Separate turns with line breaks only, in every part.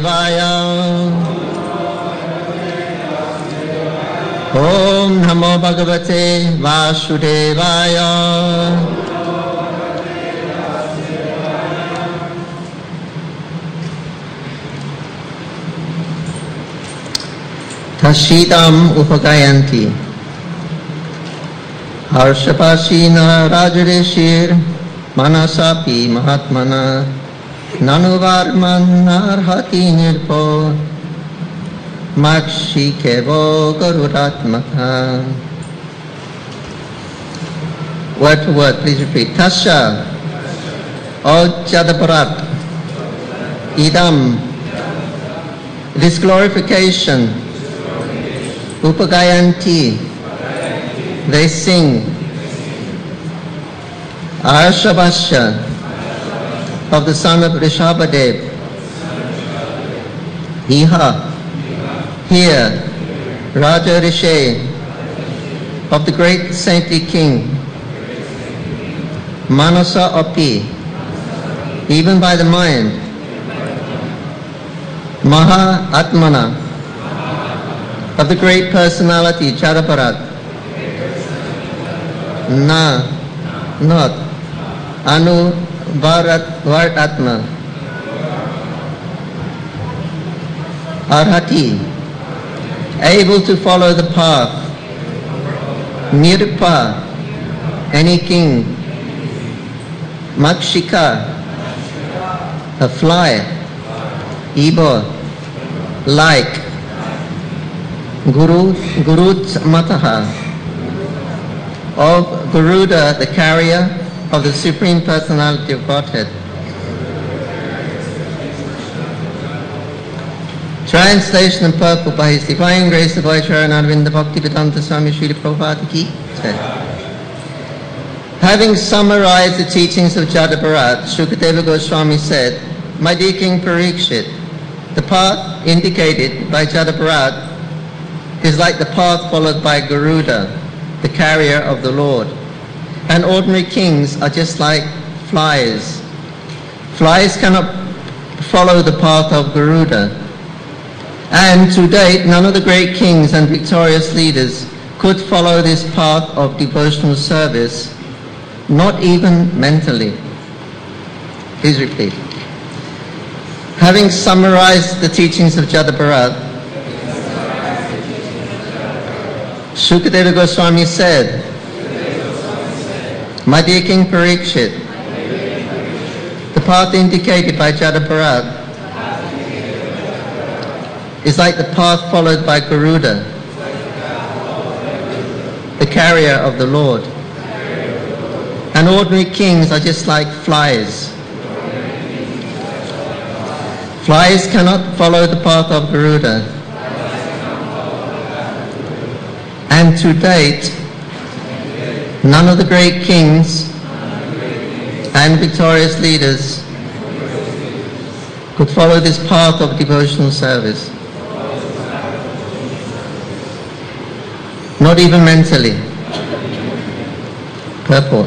Vasudevaya. Om Namo Bhagavate Vasudevaya. Tashitam upagayanti Harshapashina Rajarishir Manasapi Mahatmana Nanuvarman Narhati Nirpo Makshi Kevo Garudatmaka. Word for word, please repeat. Tasha O Jadaparat Idam. This glorification Upagayanti, they sing. Arshabasya, of the son of Rishabhadev. Iha, here. Raja Rishe, of the great saintly king. Manasa Api, even by the mind. Maha Atmana, of the great personality, Jadaparat. Na, not. Anu Varatma. Arhati, able to follow the path. Nirpa, any king. Makshika, a fly. Ibo, like. Gurut Mataha, of Garuda, the carrier of the Supreme Personality of Godhead. Translation and purport by His Divine Grace of Vaishnava Arvinda Bhaktivedanta Swami Srila Prabhupada Ki. Having summarized the teachings of Jadabharat, Shukadeva Goswami said, "My dear King Parikshit, the path indicated by Jadabharat is like the path followed by Garuda, the carrier of the Lord. And ordinary kings are just like flies. Flies cannot follow the path of Garuda. And to date, none of the great kings and victorious leaders could follow this path of devotional service, not even mentally." Please repeat. Having summarized the teachings of Jadabharat, Shukadeva Goswami said, "My dear King Parikshit, the path indicated by Jadabharat is like the path followed by Garuda, the carrier of the Lord. And ordinary kings are just like flies. Flies cannot follow the path of Garuda. And to date, none of the great kings and victorious leaders could follow this path of devotional service, not even mentally." Purport.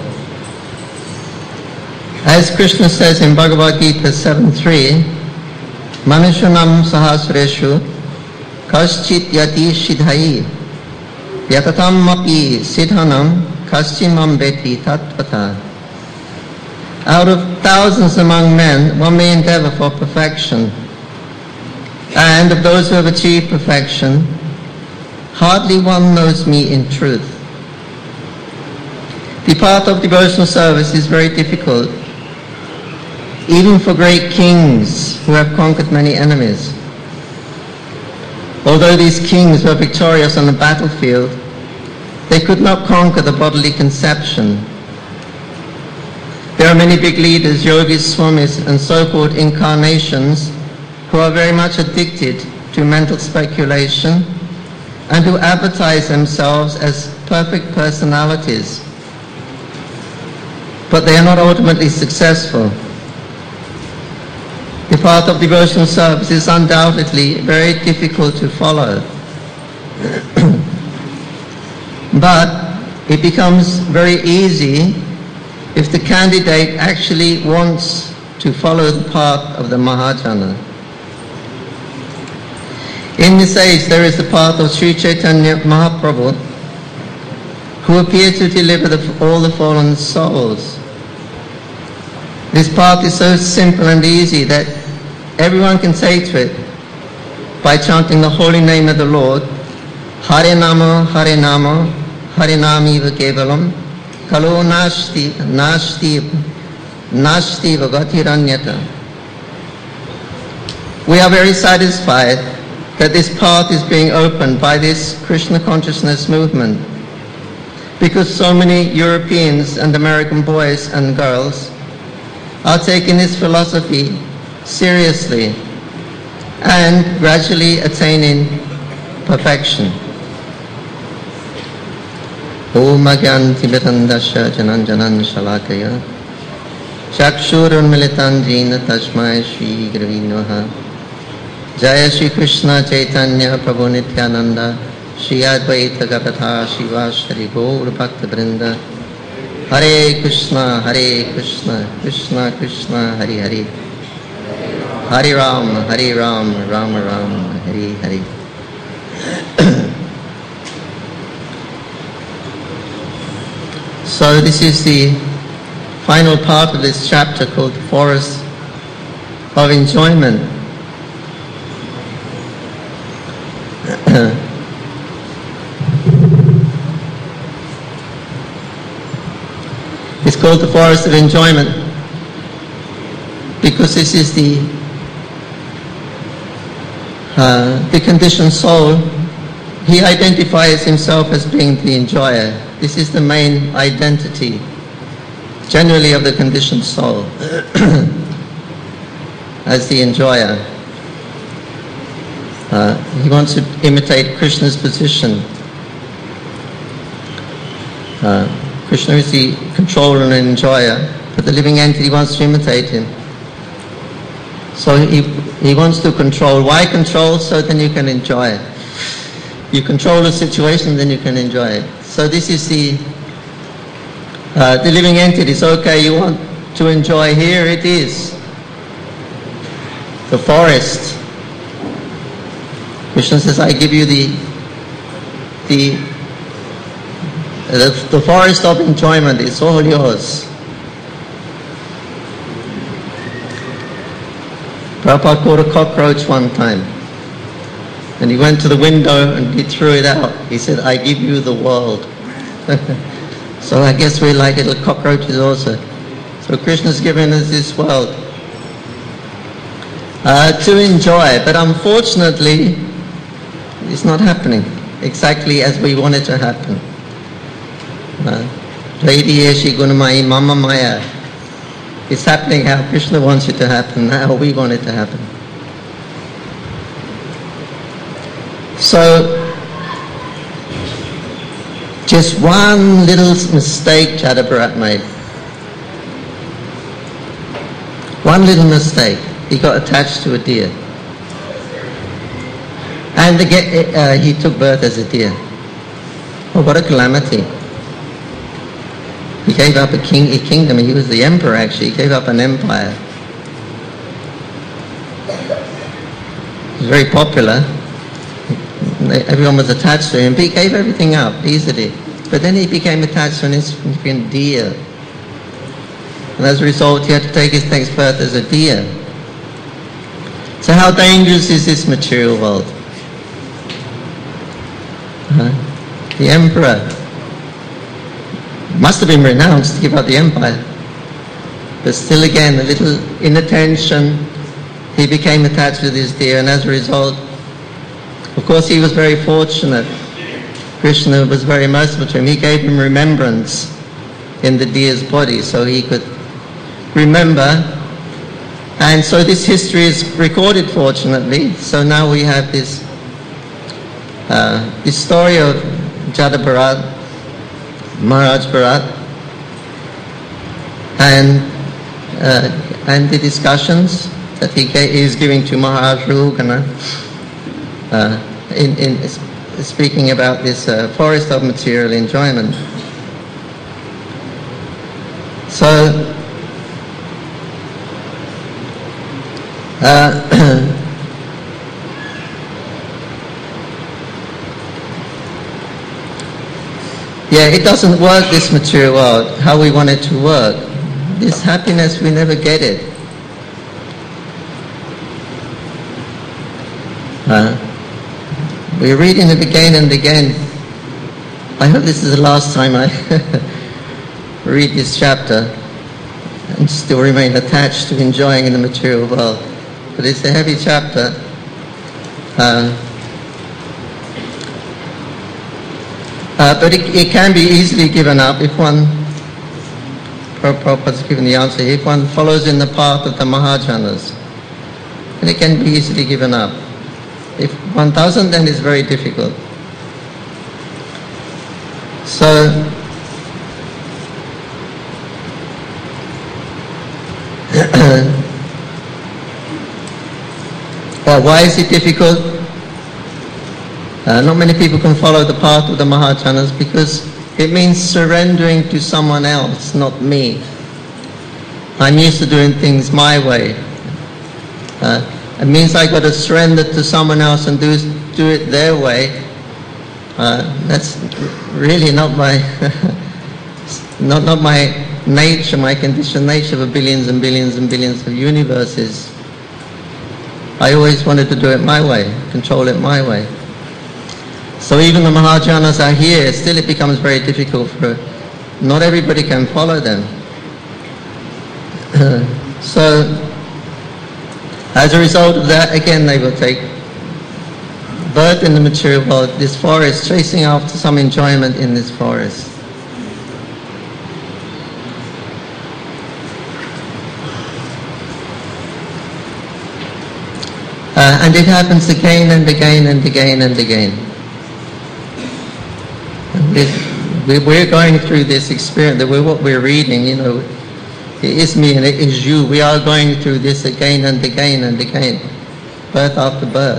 As Krishna says in Bhagavad Gita 7.3, "Manushanam sahasreshu kaschit yati shidhai yatatam api siddhanam kaschimam beti tatvata." Out of thousands among men, one may endeavor for perfection. And of those who have achieved perfection, hardly one knows me in truth. The path of devotional service is very difficult, even for great kings who have conquered many enemies. Although these kings were victorious on the battlefield, they could not conquer the bodily conception. There are many big leaders, yogis, swamis, and so-called incarnations who are very much addicted to mental speculation and who advertise themselves as perfect personalities. But they are not ultimately successful. The path of devotional service is undoubtedly very difficult to follow. But it becomes very easy if the candidate actually wants to follow the path of the Mahajana. In this age, there is the path of Sri Chaitanya Mahaprabhu, who appeared to deliver all the fallen souls. This path is so simple and easy that everyone can take to it by chanting the holy name of the Lord, Hare Nama, Hare Nama, Hare Namiva Kevalam, Kalo Nashti Vagatiranyata. We are very satisfied that this path is being opened by this Krishna consciousness movement, because so many Europeans and American boys and girls are taking this philosophy seriously and gradually attaining perfection. Om Agyanti Mirandasya Jananjanan Shalakaya Chakshurun Militan Jina Tashmai Shri Gravinoha Jaya Shri Krishna Chaitanya Prabhu Nityananda Shri Advaita Gavatha Shiva Shri Gaur Bhakta Vrinda Hare Krishna, Krishna Krishna, Hare Hare Hare Ram, Rama Ram, Hare Hare. So this is the final part of this chapter called the Forest of Enjoyment. It's called the Forest of Enjoyment because this is the conditioned soul. He identifies himself as being the enjoyer. This is the main identity, generally, of the conditioned soul, as the enjoyer. He wants to imitate Krishna's position. Krishna is the controller and enjoyer, but the living entity wants to imitate him. So he wants to control. Why control? So then you can enjoy it. You control the situation, then you can enjoy it. So this is the living entity. It's okay, you want to enjoy, here it is. The forest. Krishna says, I give you the forest of enjoyment. It's all yours. Prabhupada caught a cockroach one time. And he went to the window and he threw it out. He said, I give you the world. So I guess we're like little cockroaches also. So Krishna's given us this world to enjoy. But unfortunately, it's not happening exactly as we want it to happen. Mama Maya. It's happening how Krishna wants it to happen, not how we want it to happen. So, just one little mistake Jada Bharat made. One little mistake. He got attached to a deer. And he took birth as a deer. Oh, what a calamity. He gave up a kingdom. He was the emperor, actually. He gave up an empire. He was very popular. Everyone was attached to him. But he gave everything up easily. But then he became attached to an insignificant deer. And as a result, he had to take his next birth as a deer. So how dangerous is this material world? The emperor must have been renounced to give up the empire. But still again, a little inattention, he became attached with his deer, and as a result, of course, he was very fortunate. Krishna was very merciful to him. He gave him remembrance in the deer's body so he could remember. And so this history is recorded, fortunately. So now we have this story of Jada Bharat, Maharaj Bharat, and the discussions that he is giving to Maharaj Rahugana in speaking about this forest of material enjoyment. So Yeah, it doesn't work, this material world, how we want it to work. This happiness, we never get it. We're reading it again and again. I hope this is the last time I read this chapter and still remain attached to enjoying in the material world. But it's a heavy chapter. But it can be easily given up if one, Prabhupada's given the answer, if one follows in the path of the Mahajanas. And it can be easily given up. If one doesn't, then it's very difficult. So, why is it difficult? Not many people can follow the path of the Mahajanas because it means surrendering to someone else, not me. I'm used to doing things my way. It means I got to surrender to someone else and do it their way. That's really not my not my nature, my conditioned nature for billions and billions and billions of universes. I always wanted to do it my way, control it my way. So even the Mahajanas are here, still it becomes very difficult for, not everybody can follow them. So, as a result of that, again they will take birth in the material world, this forest, chasing after some enjoyment in this forest. And it happens again and again and again and again. We're going through this experience, what we're reading, you know, it is me and it is you. We are going through this again and again and again, birth after birth.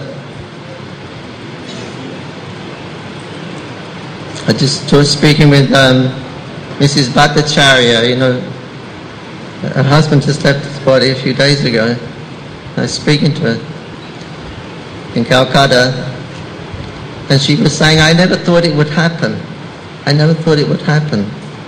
I just was speaking with Mrs. Bhattacharya, you know, her husband just left his body a few days ago. I was speaking to her in Calcutta, and she was saying, I never thought it would happen. I never thought it would happen.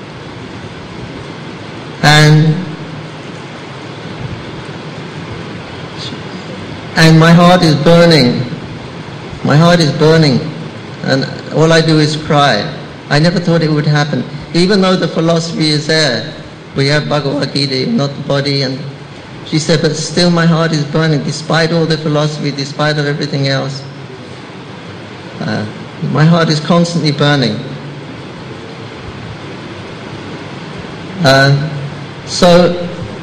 And my heart is burning. My heart is burning. And all I do is cry. I never thought it would happen. Even though the philosophy is there, we have Bhagavad Gita, not the body. And she said, but still my heart is burning, despite all the philosophy, despite of everything else. My heart is constantly burning. So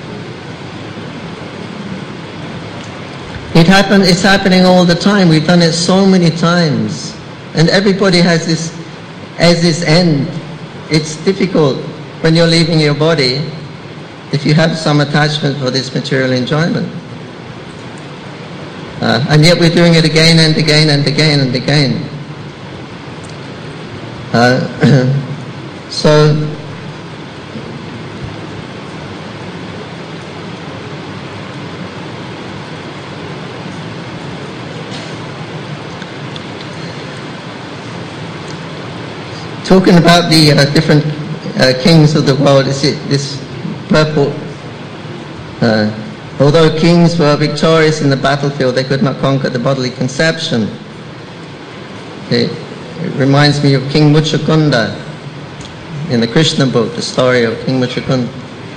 it's happening all the time. We've done it so many times. And everybody has this end. It's difficult when you're leaving your body if you have some attachment for this material enjoyment. And yet we're doing it again and again and again and again. So talking about the different kings of the world, this purport. Although kings were victorious in the battlefield, they could not conquer the bodily conception. It reminds me of King Muchukunda in the Krishna book, the story of King Muchukunda.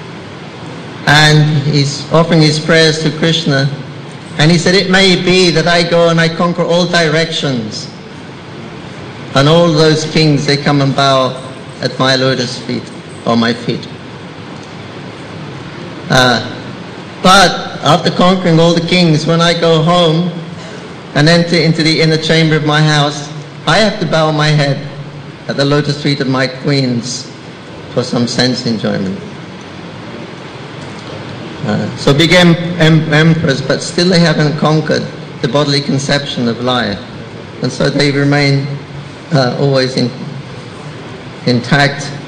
And he's offering his prayers to Krishna, and he said, it may be that I go and I conquer all directions, and all those kings, they come and bow at my lotus feet, or my feet. But after conquering all the kings, when I go home and enter into the inner chamber of my house, I have to bow my head at the lotus feet of my queens for some sense enjoyment. So big emperors, but still they haven't conquered the bodily conception of life. And so they remain always intact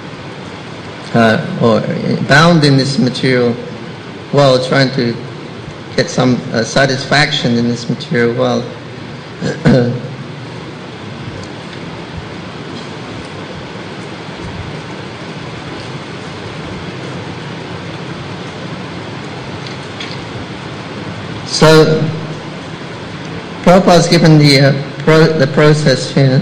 or bound in this material world, trying to get some satisfaction in this material world. So Prabhupada's given the process here.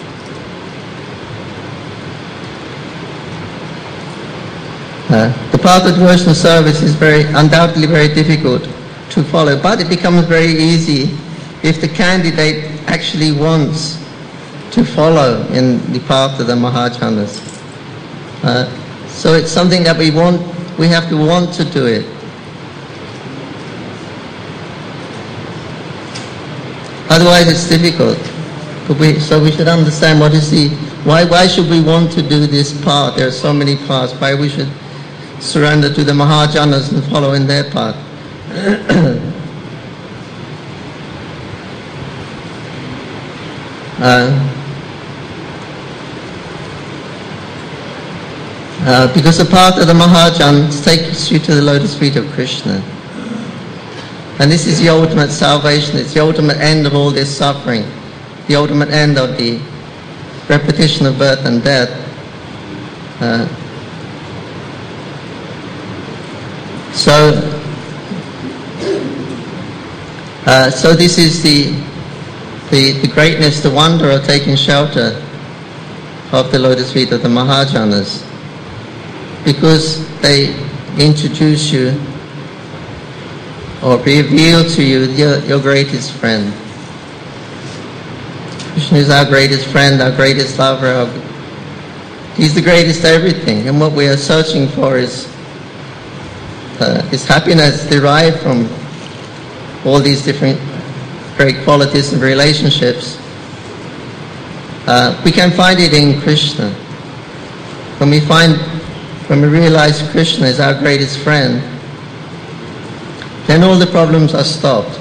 The path of devotional service is undoubtedly very difficult to follow, but it becomes very easy if the candidate actually wants to follow in the path of the Mahajanas. So it's something that we have to want to do it. Otherwise it's difficult. So we should understand why should we want to do this path? There are so many paths. Why we should surrender to the Mahajanas and follow in their path. Because the path of the Mahajanas takes you to the lotus feet of Krishna. And this is the ultimate salvation. It's the ultimate end of all this suffering. The ultimate end of the repetition of birth and death. So this is the greatness, the wonder of taking shelter of the lotus feet of the Mahajanas, because they introduce you or reveal to you your greatest friend. Krishna is our greatest friend, our greatest lover. He's the greatest everything, and what we are searching for is happiness derived from all these different great qualities and relationships. We can find it in Krishna. When we realize Krishna is our greatest friend, then all the problems are stopped.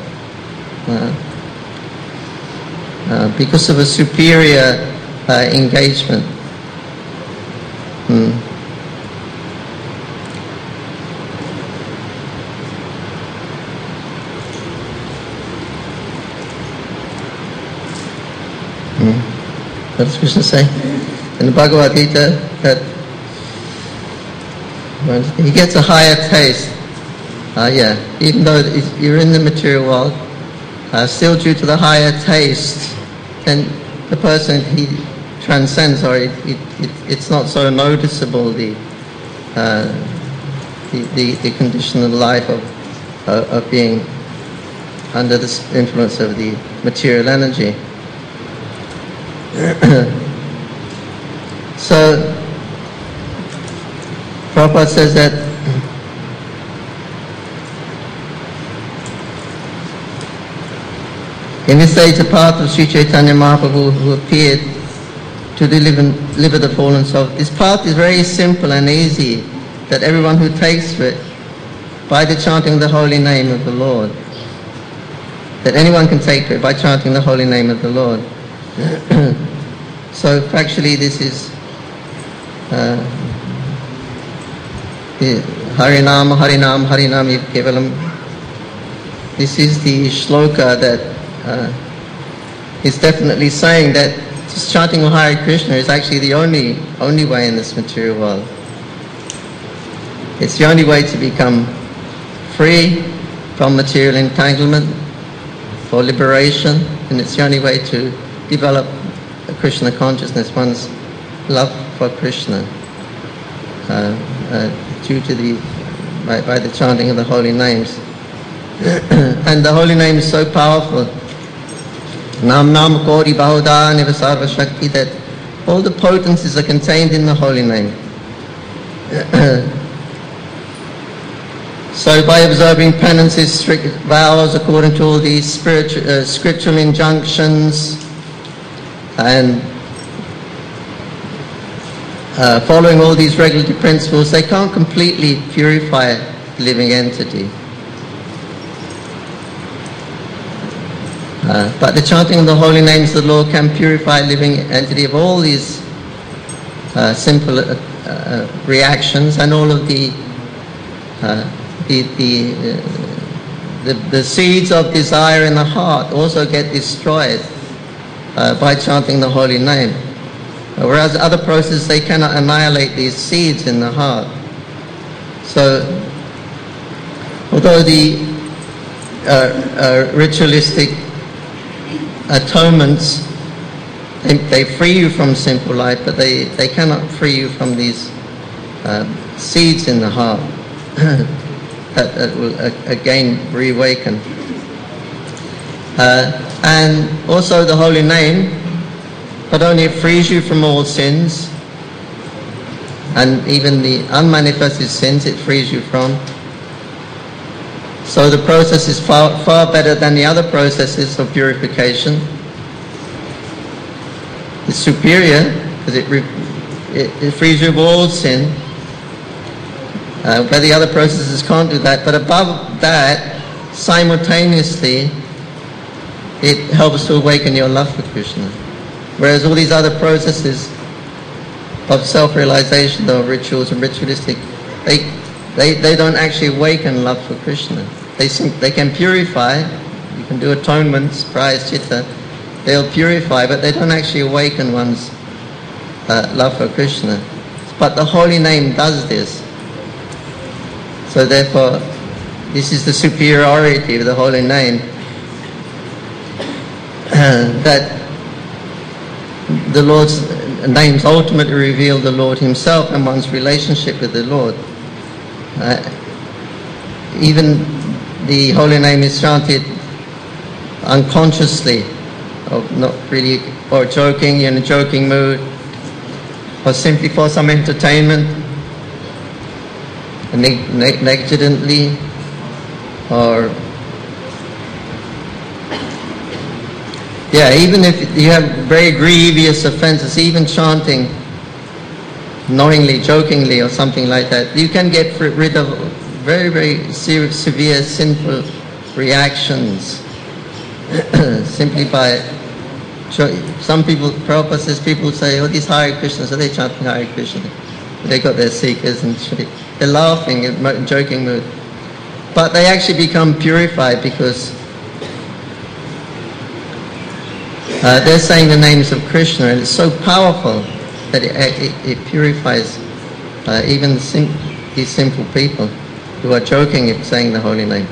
Because of a superior engagement. What does Krishna say? In the Bhagavad Gita, that he gets a higher taste. Even though you're in the material world, still due to the higher taste, then the person, he transcends, or it's not so noticeable, the condition of life of being under the influence of the material energy. So Prabhupada says that in this age, the path of Sri Chaitanya Mahaprabhu, who appeared to deliver the fallen soul, this path is very simple and easy, that everyone who takes to it, by the chanting of the holy name of the Lord, that anyone can take to it by chanting the holy name of the Lord. So actually this is Harinam, Harinam, Harinam Kevalam. This is the shloka that is definitely saying that just chanting Hare Krishna is actually the only way in this material world. It's the only way to become free from material entanglement, for liberation, and it's the only way to develop a Krishna consciousness, one's love for Krishna, due to by the chanting of the holy names. And the holy name is so powerful. Nam Nam Kori Bahuda Nivasarva Shakti, that all the potencies are contained in the holy name. So by observing penances, strict vows according to all these scriptural injunctions, and following all these regulatory principles, they can't completely purify the living entity. But the chanting of the holy names of the Lord can purify a living entity of all these simple reactions, and all of the seeds of desire in the heart also get destroyed by chanting the holy name. Whereas other processes, they cannot annihilate these seeds in the heart. So, although the ritualistic atonements, they free you from sinful life, but they cannot free you from these seeds in the heart that will again reawaken. And also the holy name, not only it frees you from all sins, and even the unmanifested sins it frees you from. So the process is far better than the other processes of purification. It's superior because it frees you of all sin. But the other processes can't do that. But above that, simultaneously, it helps to awaken your love for Krishna. Whereas all these other processes of self-realization, or rituals and ritualistic, they don't actually awaken love for Krishna. They can purify. You can do atonements, prayaschitta. They'll purify, but they don't actually awaken one's love for Krishna. But the holy name does this. So therefore, this is the superiority of the holy name. That the Lord's names ultimately reveal the Lord himself and one's relationship with the Lord. Even the holy name is chanted unconsciously, or not really, or joking, in a joking mood, or simply for some entertainment, negligently, or even if you have very grievous offenses, even chanting knowingly, jokingly, or something like that, you can get rid of very, very severe sinful reactions simply by. Some people, Prabhupada says, people say, oh, these Hare Krishnas, are they chanting Hare Krishna? They got their seekers and they're laughing in joking mood. But they actually become purified because they're saying the names of Krishna, and it's so powerful that it purifies even these simple people who are joking at saying the holy name.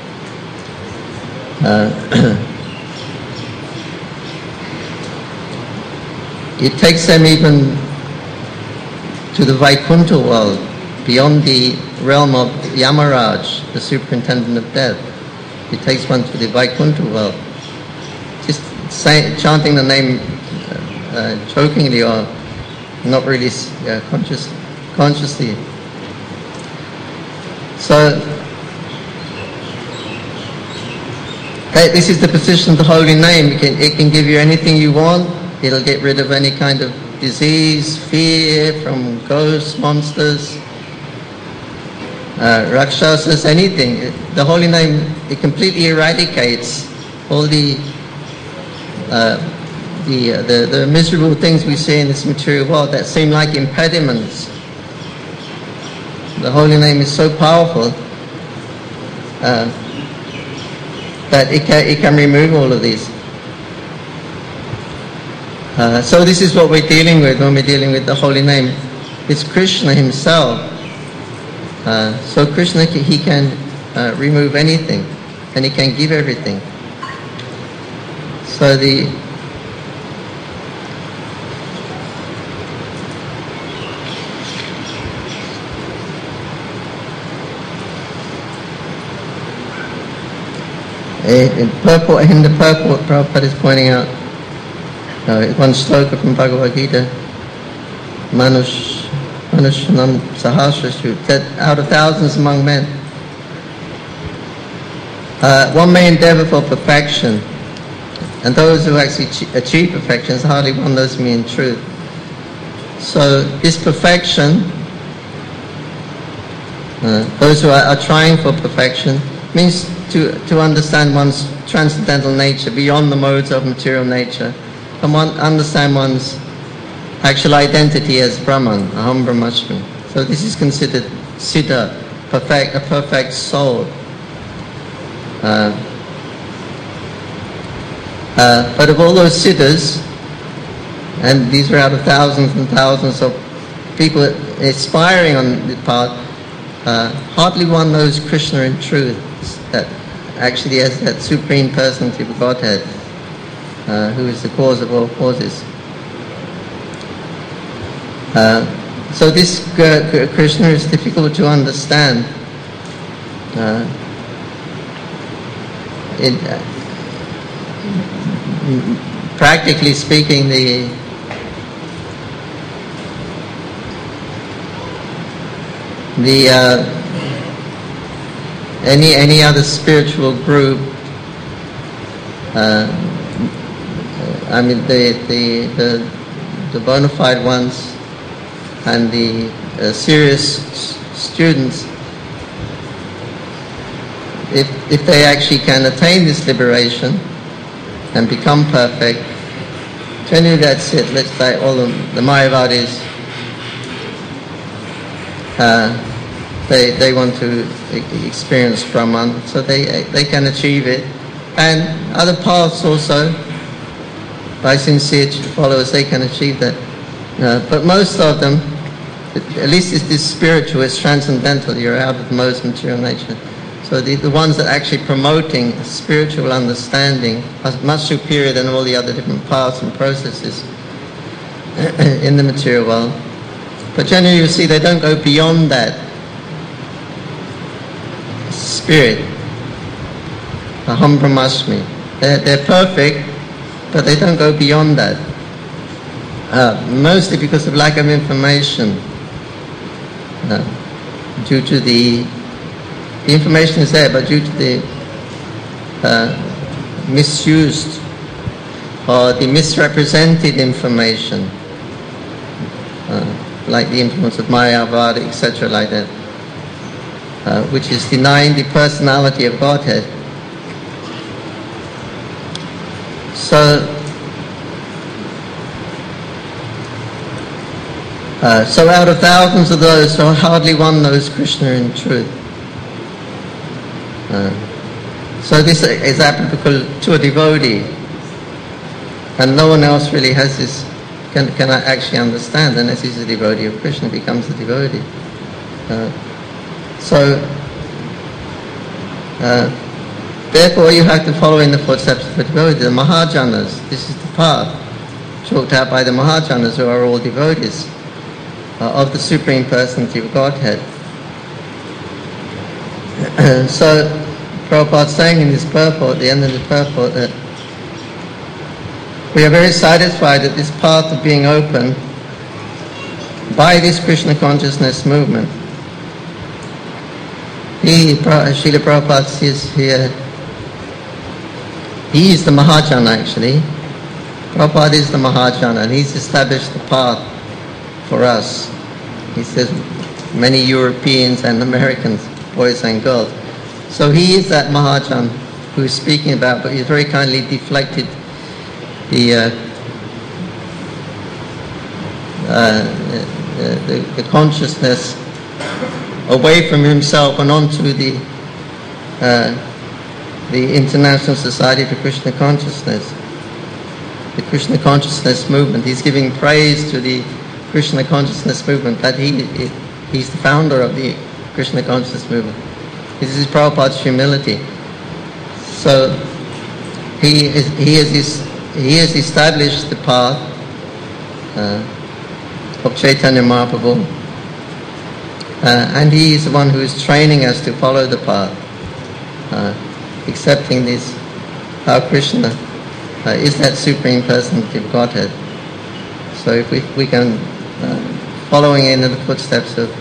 It takes them even to the Vaikuntha world, beyond the realm of Yamaraj, the superintendent of death. It takes one to the Vaikuntha world. Just chanting the name jokingly or not really consciously. So this is the position of the holy name. It can give you anything you want. It'll get rid of any kind of disease, fear from ghosts, monsters, rakshasas, anything. The holy name, it completely eradicates all the miserable things we see in this material world that seem like impediments. The holy name is so powerful that it can remove all of these. So this is what we're dealing with when we're dealing with the holy name. It's Krishna himself. So Krishna, he can remove anything, and he can give everything. So in the purport, Prabhupada is pointing out one shloka from Bhagavad Gita, Manushanam Sahasrashu, that out of thousands among men, one may endeavor for perfection, and those who actually achieve perfection, hardly one knows me in truth. So this perfection, those who are trying for perfection, means to understand one's transcendental nature beyond the modes of material nature, and understand one's actual identity as Brahman, Aham Brahmasmi. So this is considered siddha, a perfect soul. But of all those siddhas, and these are out of thousands and thousands of people aspiring on the path, hardly one knows Krishna in truth. That actually as that Supreme Personality of Godhead, who is the cause of all causes. So this Krishna is difficult to understand. Practically speaking, any other spiritual group, I mean the bona fide ones and the serious students, if they actually can attain this liberation and become perfect, generally that's it. Let's say all the Mayavadis, they want to experience Brahman, so they can achieve it. And other paths also, by sincere followers, they can achieve that. But most of them, at least it's this spiritual, it's transcendental, you're out of the most material nature. So the ones that are actually promoting spiritual understanding are much superior than all the other different paths and processes in the material world. But generally you see they don't go beyond that spirit, Aham Brahmasmi. They're perfect, but they don't go beyond that. Mostly because of lack of information. Due to the information is there, but due to the misused or the misrepresented information, like the influence of Mayavada, etc., like that, which is denying the personality of Godhead. So out of thousands of those, so hardly one knows Krishna in truth. So this is applicable to a devotee, and no one else really has this, can actually understand unless he's a devotee of Krishna, becomes a devotee. Therefore you have to follow in the footsteps of the devotee, the Mahajanas. This is the path chalked out by the Mahajanas, who are all devotees of the Supreme Personality of Godhead. So Prabhupada is saying in this purport, the end of the purport, that we are very satisfied that this path of being open by this Krishna consciousness movement. Srila Prabhupada says here, he is the Mahajana actually. Prabhupada is the Mahajana, and he's established the path for us. He says many Europeans and Americans, boys and girls. So he is that Mahajan who is speaking about, but he's very kindly deflected the consciousness away from himself and onto the International Society for Krishna Consciousness, the Krishna Consciousness movement. He's giving praise to the Krishna Consciousness movement, that he's the founder of the Krishna Consciousness movement. This is Prabhupada's humility. So he has established the path of Chaitanya Mahaprabhu, and he is the one who is training us to follow the path, accepting this, how Krishna is that Supreme Personality of Godhead. So if we can, following in the footsteps of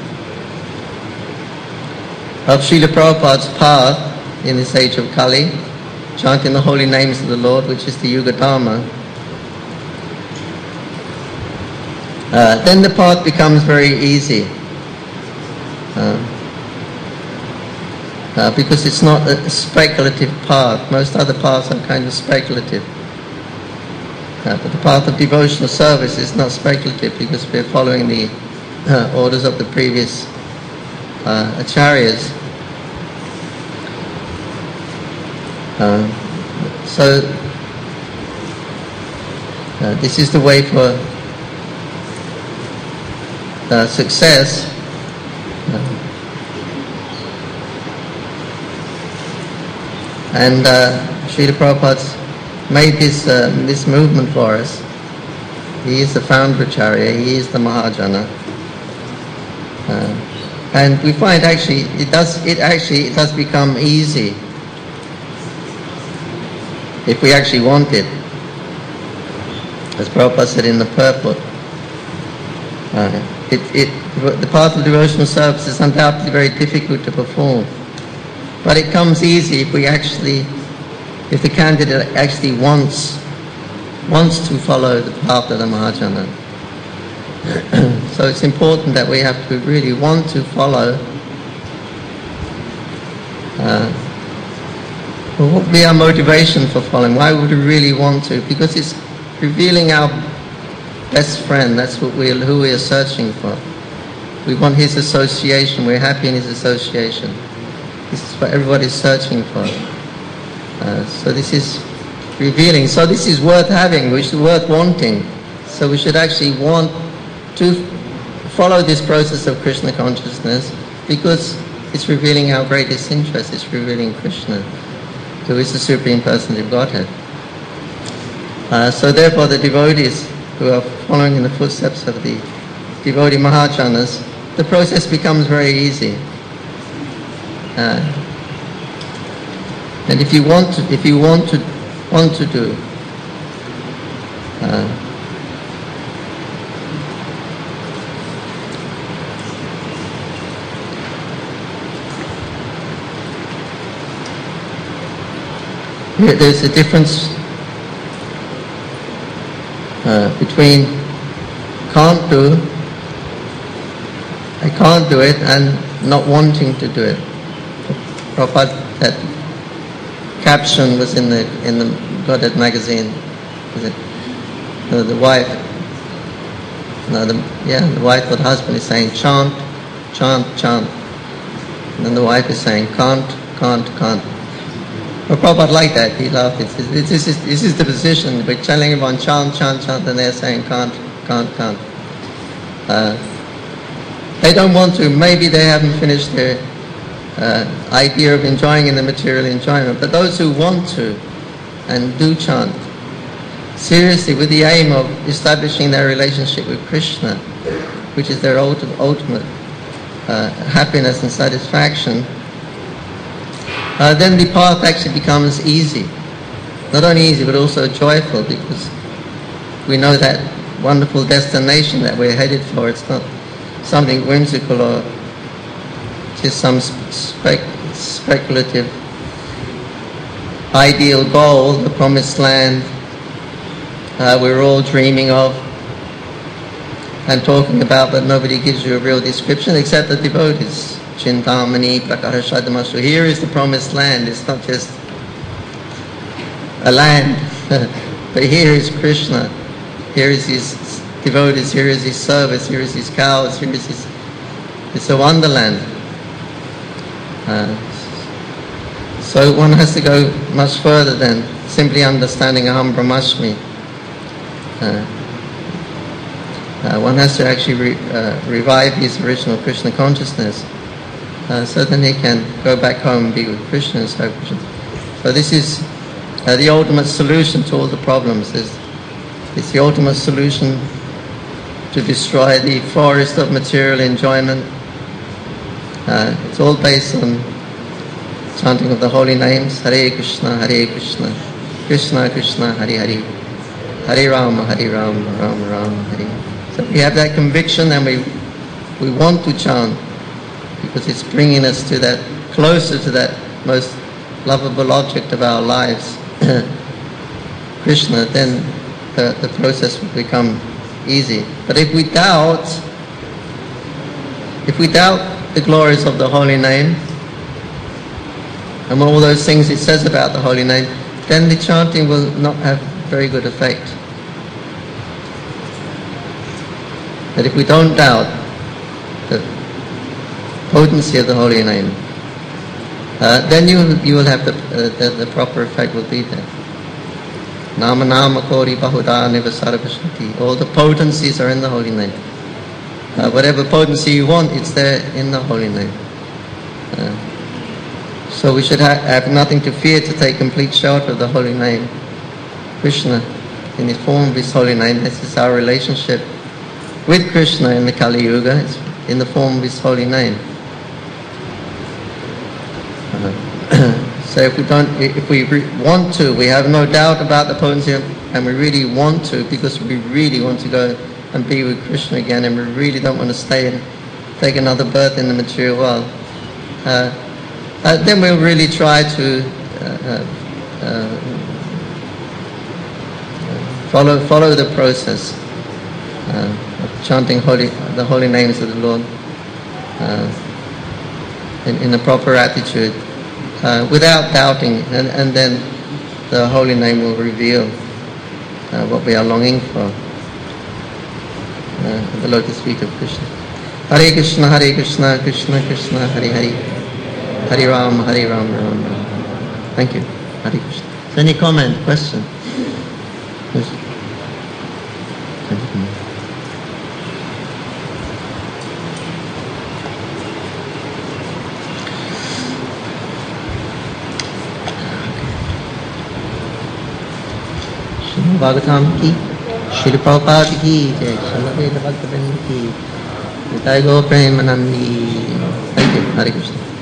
Srila Prabhupada's path in this age of Kali, chanting the holy names of the Lord, which is the Yuga Dharma, then the path becomes very easy. Because it's not a speculative path. Most other paths are kind of speculative. But the path of devotional service is not speculative, because we're following the orders of the previous acharyas. So this is the way for success. And Srila Prabhupada's made this movement for us. He is the founder Acharya, he is the Mahajana. And we find actually it does become easy if we actually want it. As Prabhupada said in the purport, the path of devotional service is undoubtedly very difficult to perform, but it comes easy if the candidate actually wants to follow the path of the Mahajana. So it's important that we have to really want to follow. What would be our motivation for following? Why would we really want to? Because it's revealing our best friend. That's who we are searching for. We want his association. We're happy in his association. This is what everybody's searching for. So this is revealing. So this is worth having, which is worth wanting. So we should actually want to follow this process of Krishna consciousness because it's revealing our greatest interest. It's revealing Krishna, who is the Supreme Personality of Godhead. So therefore the devotees who are following in the footsteps of the devotee Mahajanas, the process becomes very easy. And if you want to do, there's a difference between I can't do it, and not wanting to do it. Prabhupada, that caption was in the Godhead magazine. Was it? The wife or the husband is saying chant, chant, chant, and then the wife is saying can't. Well, Prabhupada liked that. He laughed. This is the position. We're telling everyone chant, chant, chant, and they're saying can't. They don't want to. Maybe they haven't finished their idea of enjoying in the material enjoyment. But those who want to and do chant seriously with the aim of establishing their relationship with Krishna, which is their ultimate happiness and satisfaction, then the path actually becomes easy. Not only easy, but also joyful, because we know that wonderful destination that we're headed for. It's not something whimsical or just some speculative ideal goal, the promised land we're all dreaming of and talking about, but nobody gives you a real description except the devotees. Chintamani Prakarashadamasu. Here is the promised land. It's not just a land, but here is Krishna. Here is his devotees. Here is his service. Here is his cows. Here is his. It's a wonderland. So one has to go much further than simply understanding Aham Brahmasmi. One has to actually revive his original Krishna consciousness. So then he can go back home and be with Krishna and serve Krishna. So this is the ultimate solution to all the problems. It's the ultimate solution to destroy the forest of material enjoyment. It's all based on chanting of the holy names. Hare Krishna, Krishna Krishna, Hare Hare, Hare Rama, Rama Rama, Hare. So we have that conviction and we want to chant, because it's bringing us to that, closer to that most lovable object of our lives, Krishna. Then the process will become easy. But if we doubt the glories of the holy name and all those things it says about the holy name, then the chanting will not have very good effect. But if we don't doubt the potency of the holy name, then you will have the proper effect will be there. Nama nama kori bahuda nivasarabhashati. All the potencies are in the holy name. Whatever potency you want, it's there in the holy name. So we should have nothing to fear to take complete shelter of the holy name. Krishna, in the form of his holy name, this is our relationship with Krishna in the Kali Yuga. It's in the form of his holy name. So if we want to, we have no doubt about the potency, and we really want to, because we really want to go and be with Krishna again, and we really don't want to stay and take another birth in the material world, then we'll really try to follow the process of chanting the holy names of the Lord in a proper attitude, without doubting, and then the holy name will reveal what we are longing for, the lotus feet of Krishna. Hare Krishna, Krishna Krishna, Hare Hare, Hare Ram, Ram Ram. Thank you. Hare Krishna. Any comment, question? Yes. Bhagavatam ki, Shri Prabhupada ki, Jai Shalabheda Bhaktivinoda ki, Nitai Gaur Premanandi. Thank you. Hare Krishna.